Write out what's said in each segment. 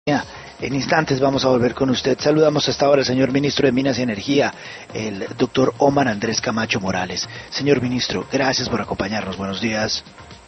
En instantes vamos a volver con usted. Saludamos hasta ahora al señor ministro de Minas y Energía, el doctor Omar Andrés Camacho Morales. Señor ministro, gracias por acompañarnos. Buenos días.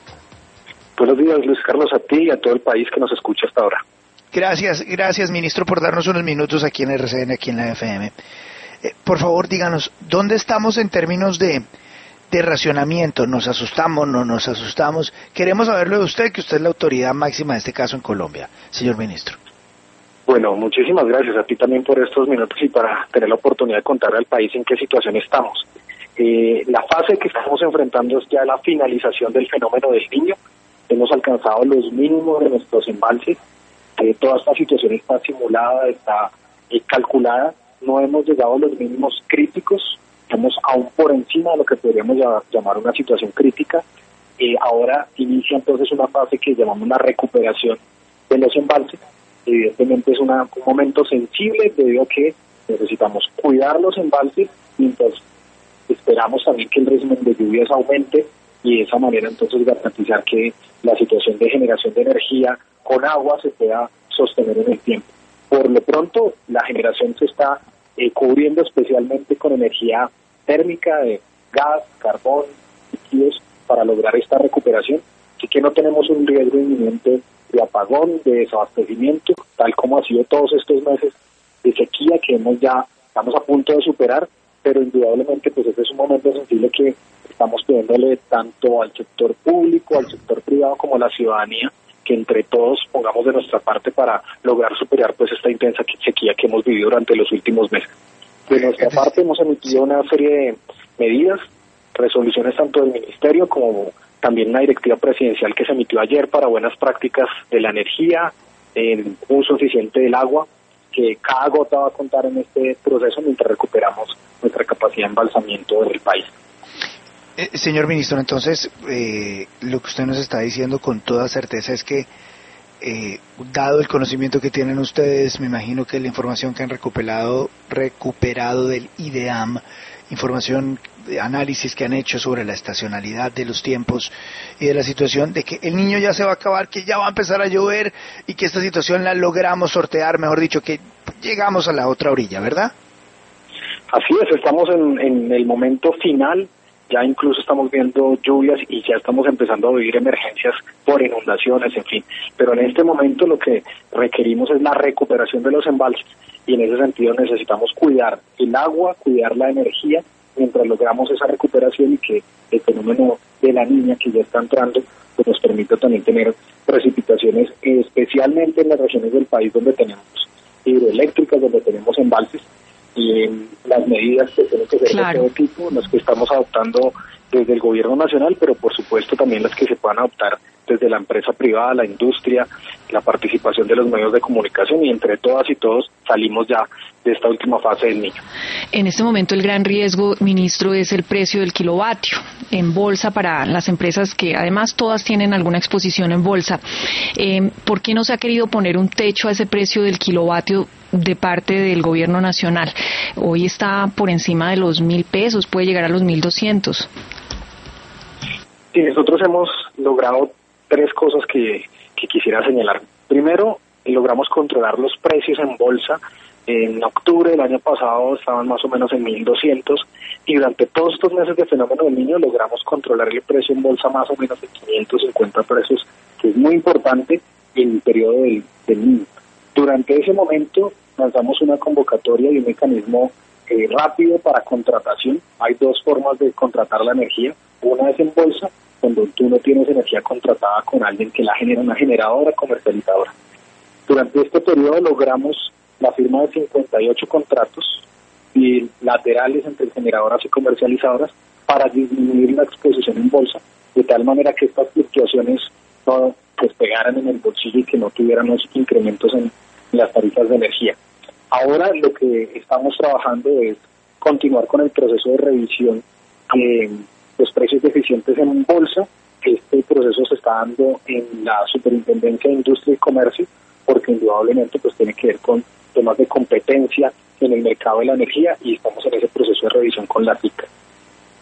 Buenos días, Luis Carlos, a ti y a todo el país que nos escucha hasta ahora. Gracias, ministro, por darnos unos minutos aquí en RCN, aquí en la FM. Por favor, díganos, ¿dónde estamos en términos de racionamiento? ¿Nos asustamos, no nos asustamos? Queremos saberlo de usted, que usted es la autoridad máxima de este caso en Colombia, señor ministro. Bueno, muchísimas gracias a ti también por estos minutos y para tener la oportunidad de contarle al país en qué situación estamos. La fase que estamos enfrentando es ya la finalización del fenómeno del Niño. Hemos alcanzado los mínimos de nuestros embalses. Toda esta situación está simulada, está calculada. No hemos llegado a los mínimos críticos. Estamos aún por encima de lo que podríamos llamar una situación crítica. Ahora inicia entonces una fase que llamamos la recuperación de los embalses. Evidentemente es un momento sensible debido a que necesitamos cuidar los embalses mientras esperamos también que el régimen de lluvias aumente y de esa manera entonces garantizar que la situación de generación de energía con agua se pueda sostener en el tiempo. Por lo pronto la generación se está cubriendo especialmente con energía térmica de gas, carbón, líquidos para lograr esta recuperación, así que no tenemos un riesgo inminente de apagón, de desabastecimiento, tal como ha sido todos estos meses de sequía que estamos a punto de superar, pero indudablemente pues este es un momento sensible que estamos pidiéndole tanto al sector público, al sector privado como a la ciudadanía, que entre todos pongamos de nuestra parte para lograr superar pues esta intensa sequía que hemos vivido durante los últimos meses. De nuestra parte hemos emitido una serie de medidas, resoluciones tanto del Ministerio como también una directiva presidencial que se emitió ayer para buenas prácticas de la energía, el uso eficiente del agua, que cada gota va a contar en este proceso mientras recuperamos nuestra capacidad de embalsamiento del país. Señor ministro, entonces lo que usted nos está diciendo con toda certeza es que dado el conocimiento que tienen ustedes, me imagino que la información que han recuperado del IDEAM, información de análisis que han hecho sobre la estacionalidad de los tiempos y de la situación de que el Niño ya se va a acabar, que ya va a empezar a llover y que esta situación la logramos sortear, mejor dicho, que llegamos a la otra orilla, ¿verdad? Así es, estamos en el momento final, ya incluso estamos viendo lluvias y ya estamos empezando a vivir emergencias por inundaciones, en fin, pero en este momento lo que requerimos es la recuperación de los embalses y en ese sentido necesitamos cuidar el agua, cuidar la energía mientras logramos esa recuperación y que el fenómeno de la Niña que ya está entrando pues nos permita también tener precipitaciones, especialmente en las regiones del país donde tenemos hidroeléctricas, donde tenemos embalses, y las medidas que tienen que ser de todo tipo, las que estamos adoptando desde el gobierno nacional, pero por supuesto también las que se puedan adoptar desde la empresa privada, la industria, la participación de los medios de comunicación, y entre todas y todos salimos ya de esta última fase del Niño. En este momento el gran riesgo, ministro, es el precio del kilovatio en bolsa para las empresas que además todas tienen alguna exposición en bolsa. ¿Por qué no se ha querido poner un techo a ese precio del kilovatio de parte del gobierno nacional? Hoy está por encima de los 1.000 pesos, puede llegar a los 1.200. Sí, nosotros hemos logrado tres cosas que quisiera señalar. Primero, logramos controlar los precios en bolsa. En octubre del año pasado estaban más o menos en 1.200 y durante todos estos meses de fenómeno del Niño logramos controlar el precio en bolsa más o menos en 550 pesos, que es muy importante en el periodo del Niño. Durante ese momento lanzamos una convocatoria y un mecanismo rápido para contratación. Hay dos formas de contratar la energía. Una es en bolsa, cuando tú no tienes energía contratada con alguien que la genera, una generadora comercializadora. Durante este periodo logramos la firma de 58 contratos bilaterales entre generadoras y comercializadoras para disminuir la exposición en bolsa, de tal manera que estas fluctuaciones no pues pegaran en el bolsillo y que no tuvieran los incrementos en las tarifas de energía. Ahora lo que estamos trabajando es continuar con el proceso de revisión de los precios deficientes en bolsa. Este proceso se está dando en la Superintendencia de Industria y Comercio, porque indudablemente pues tiene que ver con temas de competencia en el mercado de la energía y estamos en ese proceso de revisión con la SICA.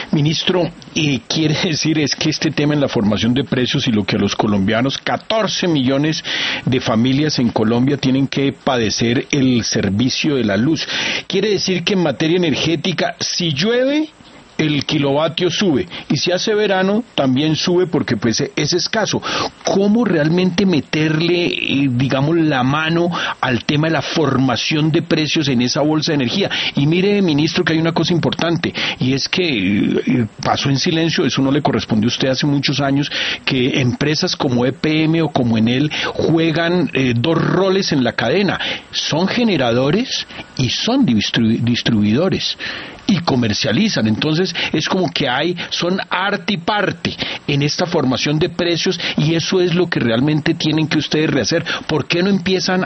Ministro, quiere decir es que este tema en la formación de precios y lo que a los colombianos, 14 millones de familias en Colombia tienen que padecer el servicio de la luz. Quiere decir que en materia energética, si llueve, el kilovatio sube, y si hace verano también sube porque pues es escaso. ¿Cómo realmente meterle, digamos, la mano al tema de la formación de precios en esa bolsa de energía? Y mire, ministro, que hay una cosa importante, y es que pasó en silencio, eso no le correspondió a usted hace muchos años, que empresas como EPM o como Enel juegan dos roles en la cadena: son generadores y son distribuidores, y comercializan. Entonces es como que son arte y parte en esta formación de precios, y eso es lo que realmente tienen que ustedes rehacer. ¿Por qué no empiezan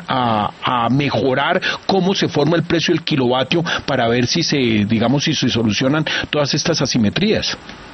a mejorar cómo se forma el precio del kilovatio para ver si se solucionan todas estas asimetrías?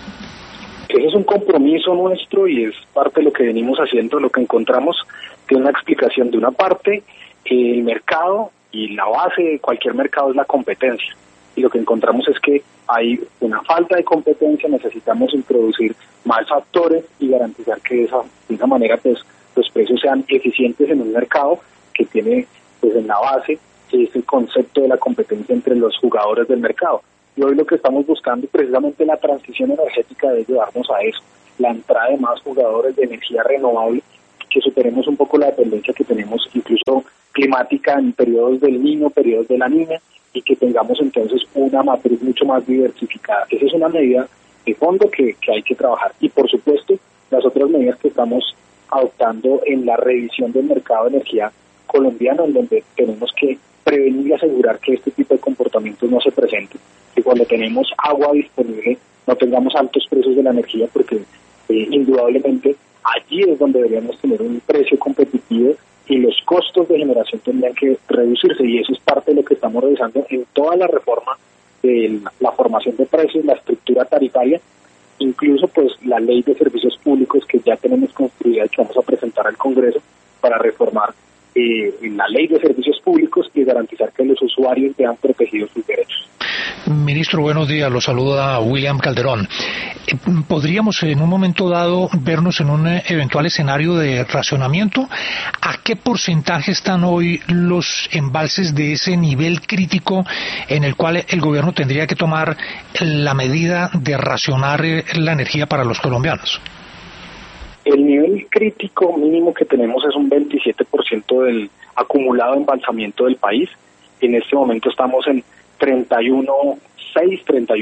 Ese es un compromiso nuestro y es parte de lo que venimos haciendo. Lo que encontramos tiene una explicación. De una parte, el mercado, y la base de cualquier mercado es la competencia. Y lo que encontramos es que hay una falta de competencia, necesitamos introducir más factores y garantizar que de esa manera pues los precios sean eficientes en un mercado que tiene pues en la base ese concepto de la competencia entre los jugadores del mercado. Y hoy lo que estamos buscando, precisamente la transición energética, debe llevarnos a eso, la entrada de más jugadores de energía renovable, que superemos un poco la dependencia que tenemos incluso climática en periodos del Niño, periodos de la Niña, y que tengamos entonces una matriz mucho más diversificada. Esa es una medida de fondo que hay que trabajar. Y por supuesto, las otras medidas que estamos adoptando en la revisión del mercado de energía colombiano, en donde tenemos que prevenir y asegurar que este tipo de comportamientos no se presenten, que cuando tenemos agua disponible no tengamos altos precios de la energía, porque indudablemente allí es donde deberíamos tener un precio competitivo y los costos de generación tendrían que reducirse, y eso es parte de lo que estamos revisando en toda la reforma de la formación de precios, la estructura tarifaria, incluso pues la ley de servicios públicos que ya tenemos construida y que vamos a presentar al Congreso para reformar la ley de servicios públicos y garantizar que los usuarios vean protegidos sus derechos. Ministro, buenos días. Lo saluda William Calderón. ¿Podríamos en un momento dado vernos en un eventual escenario de racionamiento? ¿A qué porcentaje están hoy los embalses de ese nivel crítico en el cual el gobierno tendría que tomar la medida de racionar la energía para los colombianos? El nivel crítico mínimo que tenemos es un 27% del acumulado de embalsamiento del país. En este momento estamos en 31.6,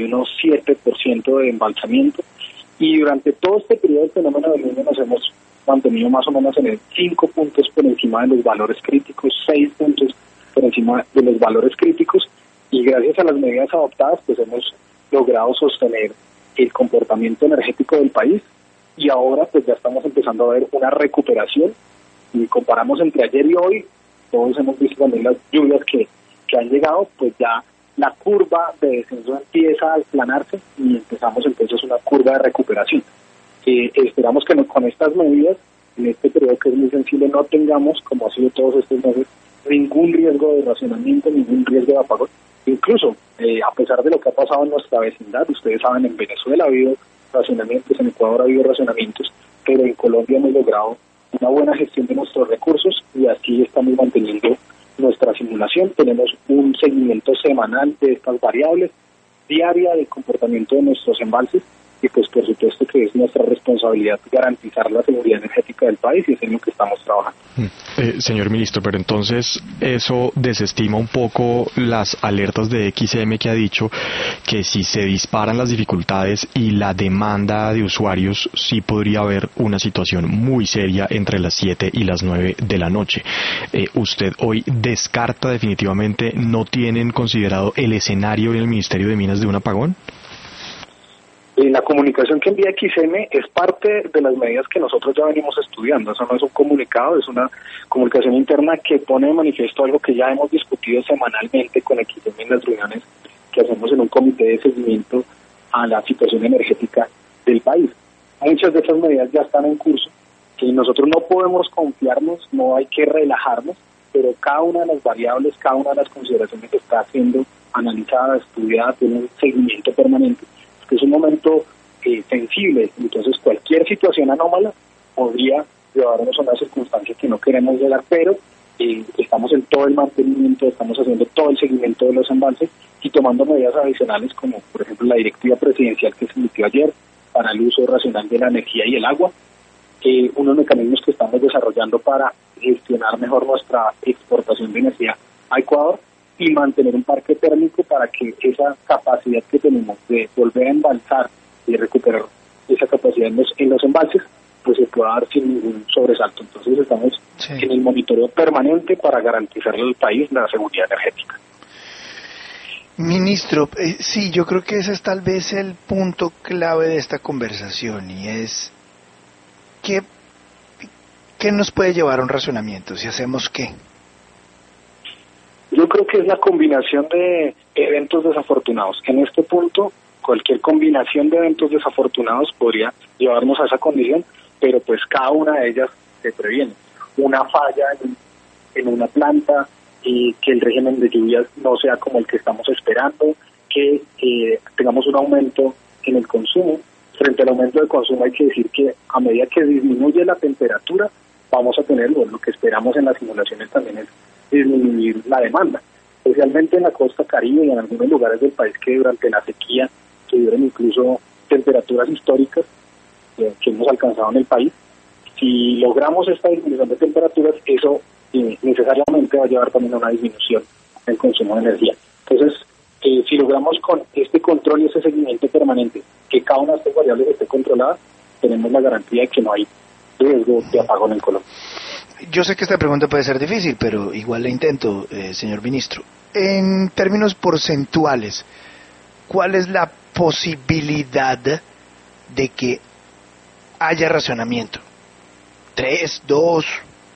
31.7% de embalsamiento, y durante todo este periodo del fenómeno del Niño nos hemos mantenido más o menos en el 5 puntos por encima de los valores críticos, 6 puntos por encima de los valores críticos, y gracias a las medidas adoptadas pues hemos logrado sostener el comportamiento energético del país. Y ahora pues ya estamos empezando a ver una recuperación, y comparamos entre ayer y hoy, todos hemos visto también las lluvias que han llegado, pues ya la curva de descenso empieza a aplanarse y empezamos entonces una curva de recuperación. Esperamos que con estas medidas, en este periodo que es muy sensible, no tengamos, como ha sido todos estos meses, ningún riesgo de racionamiento, ningún riesgo de apagón. Incluso, a pesar de lo que ha pasado en nuestra vecindad, ustedes saben, en Venezuela ha habido racionamientos, en Ecuador ha habido racionamientos, pero en Colombia hemos logrado una buena gestión de nuestros recursos y así estamos manteniendo nuestra simulación. Tenemos un seguimiento semanal de estas variables, diaria del comportamiento de nuestros embalses, y pues por supuesto que es nuestra responsabilidad garantizar la seguridad energética del país, y es en lo que estamos trabajando. Señor ministro, pero entonces eso desestima un poco las alertas de XM, que ha dicho que si se disparan las dificultades y la demanda de usuarios, sí podría haber una situación muy seria entre las 7 y las 9 de la noche. ¿Usted hoy descarta definitivamente, no tienen considerado el escenario en el Ministerio de Minas de un apagón? La comunicación que envía XM es parte de las medidas que nosotros ya venimos estudiando. Eso no es un comunicado, es una comunicación interna que pone de manifiesto algo que ya hemos discutido semanalmente con XM en las reuniones que hacemos en un comité de seguimiento a la situación energética del país. Muchas de esas medidas ya están en curso, y nosotros no podemos confiarnos, no hay que relajarnos, pero cada una de las variables, cada una de las consideraciones que está siendo analizada, estudiada, tiene un seguimiento permanente, que es un momento sensible, entonces cualquier situación anómala podría llevarnos a una circunstancia que no queremos llegar, pero estamos en todo el mantenimiento, estamos haciendo todo el seguimiento de los embalses y tomando medidas adicionales como por ejemplo la directiva presidencial que se emitió ayer para el uso racional de la energía y el agua, unos mecanismos que estamos desarrollando para gestionar mejor nuestra exportación de energía a Ecuador y mantener un parque térmico para que esa capacidad que tenemos de volver a embalsar y recuperar esa capacidad en los embalses, pues se pueda dar sin ningún sobresalto. Entonces estamos en el monitoreo permanente para garantizarle al país la seguridad energética. Ministro, sí, yo creo que ese es tal vez el punto clave de esta conversación y es ¿qué nos puede llevar a un racionamiento? Si hacemos ¿qué? Yo creo que es la combinación de eventos desafortunados. En este punto, cualquier combinación de eventos desafortunados podría llevarnos a esa condición, pero pues cada una de ellas se previene. Una falla en una planta, que el régimen de lluvias no sea como el que estamos esperando, que tengamos un aumento en el consumo. Frente al aumento del consumo hay que decir que a medida que disminuye la temperatura, vamos a tener, lo que esperamos en las simulaciones también es disminuir la demanda, especialmente en la costa caribe y en algunos lugares del país que durante la sequía tuvieron incluso temperaturas históricas que hemos alcanzado en el país. Si logramos esta disminución de temperaturas, eso necesariamente va a llevar también a una disminución en el consumo de energía. Entonces, si logramos con este control y ese seguimiento permanente, que cada una de estas variables esté controlada, tenemos la garantía de que no hay riesgo de apagón en Colombia. Yo sé que esta pregunta puede ser difícil, pero igual la intento, señor ministro. En términos porcentuales, ¿cuál es la posibilidad de que haya racionamiento? ¿3, 2,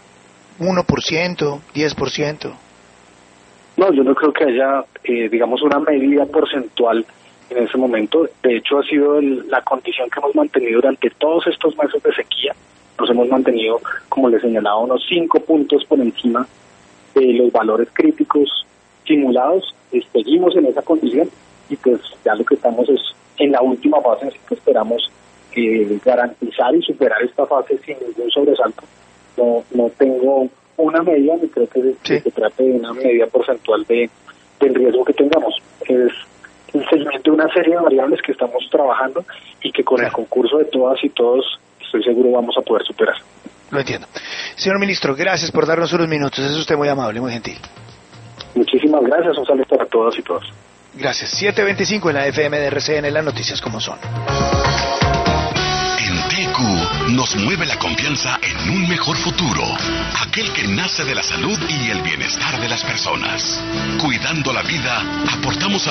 1%, 10%? No, yo no creo que haya, digamos, una medida porcentual en ese momento. De hecho, ha sido la condición que hemos mantenido durante todos estos meses de sequía. Nos hemos mantenido, como les señalaba, unos 5 puntos por encima de los valores críticos simulados. Seguimos en esa condición y pues ya lo que estamos es en la última fase, así que esperamos garantizar y superar esta fase sin ningún sobresalto. No tengo una medida, ni creo que se trate de una medida porcentual del riesgo que tengamos. Es el seguimiento de una serie de variables que estamos trabajando y que con el concurso de todas y todos estoy seguro vamos a poder superar. Lo entiendo. Señor ministro, gracias por darnos unos minutos. Es usted muy amable, muy gentil. Muchísimas gracias. Un saludo para todas y todos. Gracias. 7:25 en la FM de RCN, las noticias como son. En TQ nos mueve la confianza en un mejor futuro, aquel que nace de la salud y el bienestar de las personas. Cuidando la vida, aportamos a